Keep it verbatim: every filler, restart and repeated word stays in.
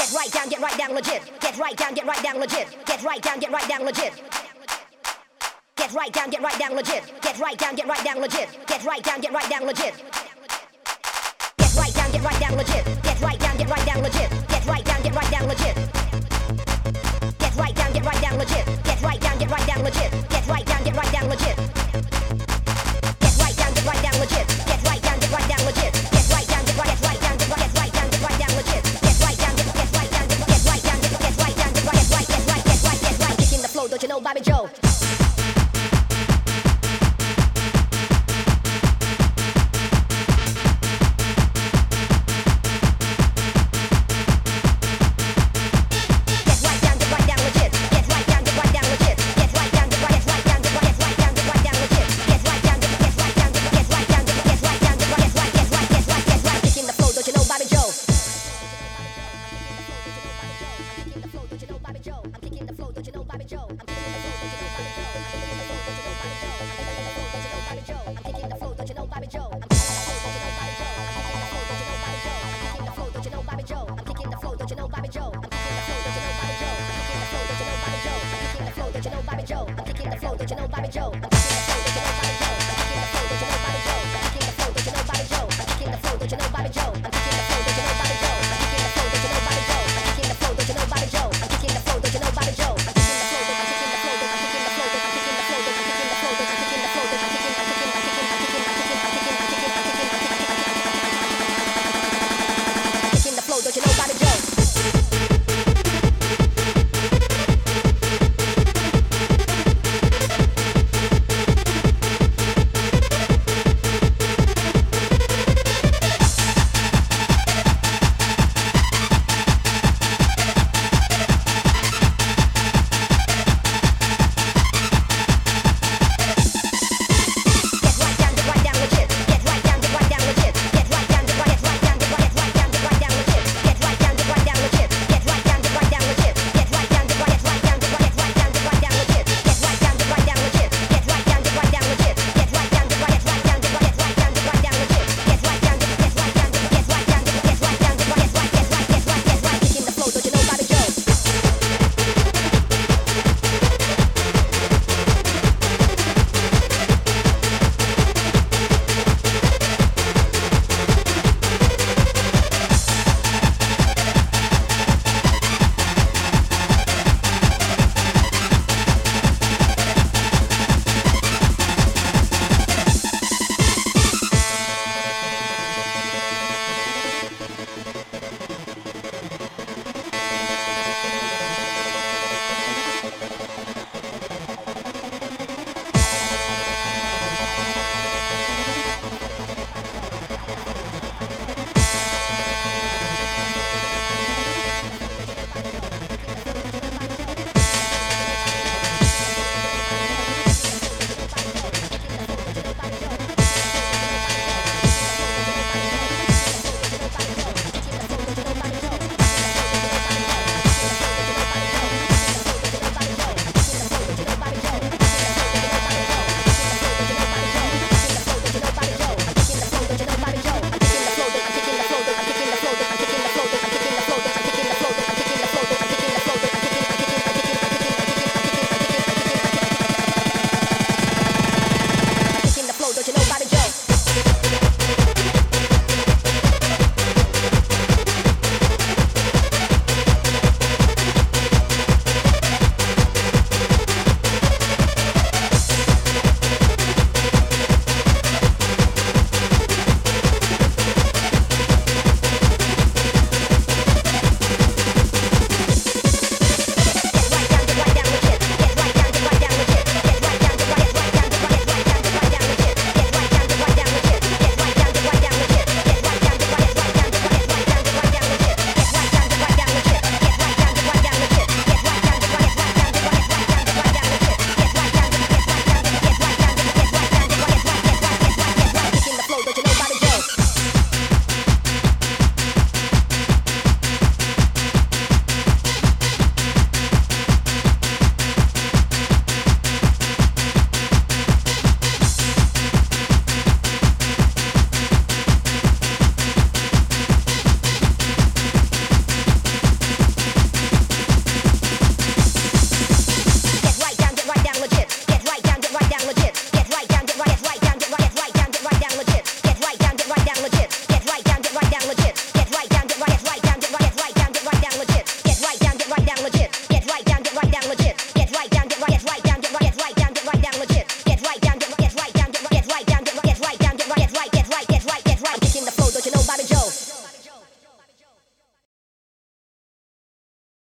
Get right down, get right down legit. Get right down, get right down legit. Get right down, get right down legit. Get right down, get right down legit. Get right down, get right down legit. Get right down, get right down legit. Get right down, get right down legit. Get right down, get right down legit. Get right down, get right down legit. Get right down, get right down legit. Get right down, get right down legit. Get right down, get right down legit. Get right down, get right down legit. Get right down, get right down legit. Get right down, get right, get right down, get right, get right down, get right down legit. Get right down, get get right down, get get right down, get get right down, get right, get right, get right, get right, get right. Kicking the flow, don't you know, Bobby Joe? Bobby Joe.